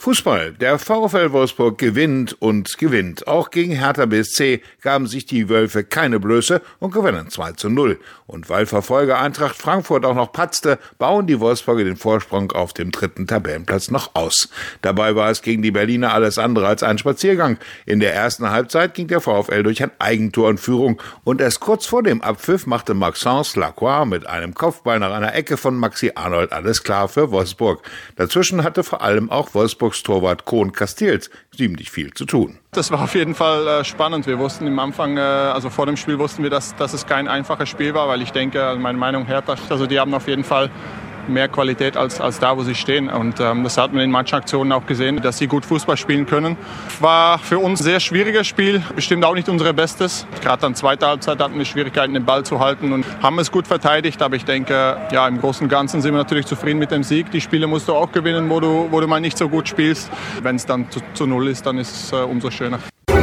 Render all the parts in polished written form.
Fußball. Der VfL Wolfsburg gewinnt und gewinnt. Auch gegen Hertha BSC gaben sich die Wölfe keine Blöße und gewinnen 2:0. Und weil Verfolger Eintracht Frankfurt auch noch patzte, bauen die Wolfsburger den Vorsprung auf dem 3. Tabellenplatz noch aus. Dabei war es gegen die Berliner alles andere als ein Spaziergang. In der ersten Halbzeit ging der VfL durch ein Eigentor in Führung und erst kurz vor dem Abpfiff machte Maxence Lacroix mit einem Kopfball nach einer Ecke von Maxi Arnold alles klar für Wolfsburg. Dazwischen hatte vor allem auch Wolfsburgs Torwart Koen Casteels ziemlich viel zu tun. Das war auf jeden Fall spannend. Wir wussten am Anfang, also vor dem Spiel wussten wir, dass es kein einfaches Spiel war, weil ich denke, meine Meinung Hertha, also die haben auf jeden Fall mehr Qualität als da, wo sie stehen. Und das hat man in manchen Aktionen auch gesehen, dass sie gut Fußball spielen können. War für uns ein sehr schwieriges Spiel, bestimmt auch nicht unser Bestes. Gerade dann zweite Halbzeit hatten wir Schwierigkeiten, den Ball zu halten und haben es gut verteidigt. Aber ich denke, ja, im Großen und Ganzen sind wir natürlich zufrieden mit dem Sieg. Die Spiele musst du auch gewinnen, wo du mal nicht so gut spielst. Wenn es dann zu 0 ist, dann ist es umso schöner.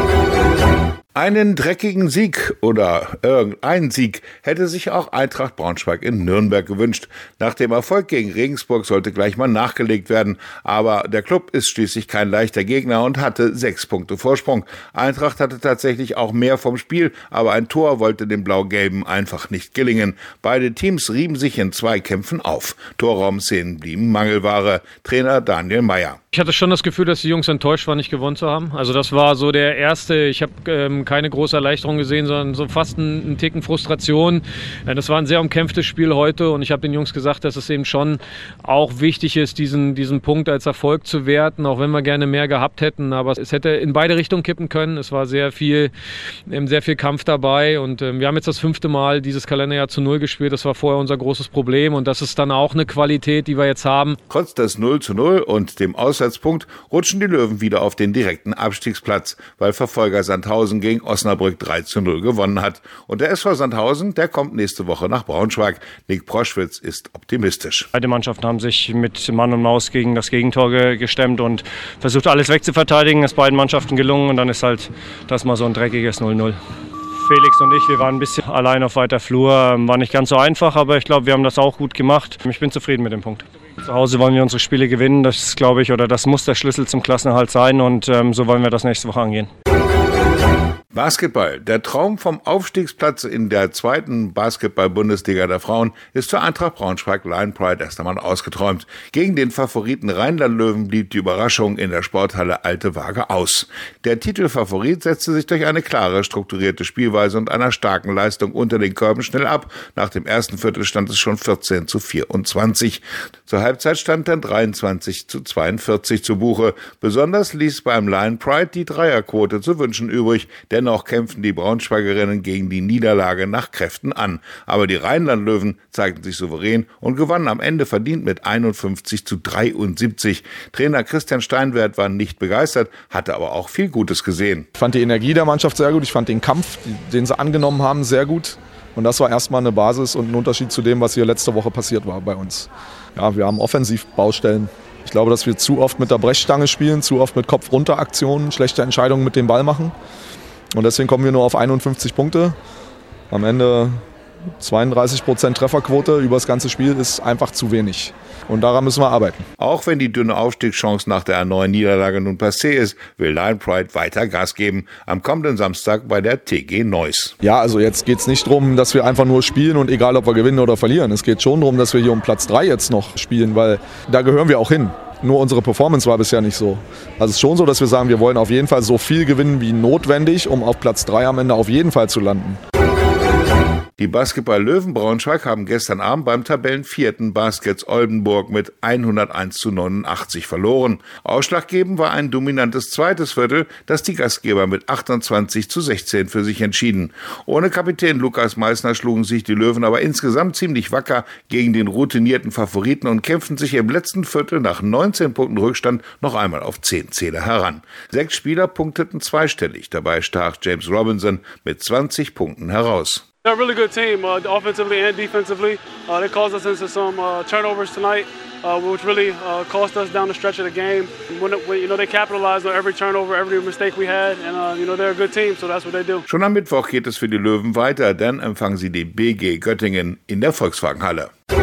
Einen dreckigen Sieg oder irgendein Sieg hätte sich auch Eintracht Braunschweig in Nürnberg gewünscht. Nach dem Erfolg gegen Regensburg sollte gleich mal nachgelegt werden. Aber der Klub ist schließlich kein leichter Gegner und hatte 6 Punkte Vorsprung. Eintracht hatte tatsächlich auch mehr vom Spiel, aber ein Tor wollte den Blau-Gelben einfach nicht gelingen. Beide Teams rieben sich in Zweikämpfen auf. Torraumszenen blieben Mangelware. Trainer Daniel Meyer. Ich hatte schon das Gefühl, dass die Jungs enttäuscht waren, nicht gewonnen zu haben. Also das war so der erste, ich habe keine große Erleichterung gesehen, sondern so fast einen Ticken Frustration. Das war ein sehr umkämpftes Spiel heute und ich habe den Jungs gesagt, dass es eben schon auch wichtig ist, diesen Punkt als Erfolg zu werten, auch wenn wir gerne mehr gehabt hätten. Aber es hätte in beide Richtungen kippen können. Es war sehr viel Kampf dabei und wir haben jetzt das 5. Mal dieses Kalenderjahr zu 0 gespielt. Das war vorher unser großes Problem und das ist dann auch eine Qualität, die wir jetzt haben. Trotz des 0:0 und dem Auswärtspunkt rutschen die Löwen wieder auf den direkten Abstiegsplatz, weil Verfolger Sandhausen gegen Osnabrück 3:0 gewonnen hat. Und der SV Sandhausen, der kommt nächste Woche nach Braunschweig. Nick Proschwitz ist optimistisch. Beide Mannschaften haben sich mit Mann und Maus gegen das Gegentor gestemmt und versucht alles wegzuverteidigen. Das ist beiden Mannschaften gelungen und dann ist halt das mal so ein dreckiges 0:0. Felix und ich, wir waren ein bisschen allein auf weiter Flur. War nicht ganz so einfach, aber ich glaube, wir haben das auch gut gemacht. Ich bin zufrieden mit dem Punkt. Zu Hause wollen wir unsere Spiele gewinnen. Das ist, glaube ich, oder das muss der Schlüssel zum Klassenerhalt sein und so wollen wir das nächste Woche angehen. Basketball. Der Traum vom Aufstiegsplatz in der 2. Basketball-Bundesliga der Frauen ist für Eintracht Braunschweig Lion Pride erst einmal ausgeträumt. Gegen den Favoriten Rheinland-Löwen blieb die Überraschung in der Sporthalle Alte Waage aus. Der Titelfavorit setzte sich durch eine klare, strukturierte Spielweise und einer starken Leistung unter den Körben schnell ab. Nach dem ersten Viertel stand es schon 14:24. Zur Halbzeit stand dann 23:42 zu Buche. Besonders ließ beim Lion Pride die Dreierquote zu wünschen übrig. Dennoch kämpften die Braunschweigerinnen gegen die Niederlage nach Kräften an. Aber die Rheinland-Löwen zeigten sich souverän und gewannen am Ende verdient mit 51:73. Trainer Christian Steinwert war nicht begeistert, hatte aber auch viel Gutes gesehen. Ich fand die Energie der Mannschaft sehr gut, ich fand den Kampf, den sie angenommen haben, sehr gut. Und das war erstmal eine Basis und ein Unterschied zu dem, was hier letzte Woche passiert war bei uns. Ja, wir haben Offensivbaustellen. Ich glaube, dass wir zu oft mit der Brechstange spielen, zu oft mit Kopf-runter-Aktionen, schlechte Entscheidungen mit dem Ball machen. Und deswegen kommen wir nur auf 51 Punkte. Am Ende 32% Trefferquote über das ganze Spiel ist einfach zu wenig. Und daran müssen wir arbeiten. Auch wenn die dünne Aufstiegschance nach der erneuten Niederlage nun passé ist, will Lion Pride weiter Gas geben. Am kommenden Samstag bei der TG Neuss. Ja, also jetzt geht es nicht darum, dass wir einfach nur spielen und egal, ob wir gewinnen oder verlieren. Es geht schon darum, dass wir hier um Platz 3 jetzt noch spielen, weil da gehören wir auch hin. Nur unsere Performance war bisher nicht so. Also es ist schon so, dass wir sagen, wir wollen auf jeden Fall so viel gewinnen wie notwendig, um auf Platz 3 am Ende auf jeden Fall zu landen. Die Basketball-Löwen Braunschweig haben gestern Abend beim Tabellenvierten Baskets Oldenburg mit 101:89 verloren. Ausschlaggebend war ein dominantes zweites Viertel, das die Gastgeber mit 28:16 für sich entschieden. Ohne Kapitän Lukas Meissner schlugen sich die Löwen aber insgesamt ziemlich wacker gegen den routinierten Favoriten und kämpften sich im letzten Viertel nach 19 Punkten Rückstand noch einmal auf 10 Zähler heran. 6 Spieler punkteten zweistellig, dabei stach James Robinson mit 20 Punkten heraus. They're a really good team, offensively and defensively. They caused us into some turnovers tonight, which really cost us down the stretch of the game. When they capitalized on every turnover, every mistake we had, and they're a good team, so that's what they do. Schon am Mittwoch geht es für die Löwen weiter, dann empfangen sie die BG Göttingen in der Volkswagenhalle.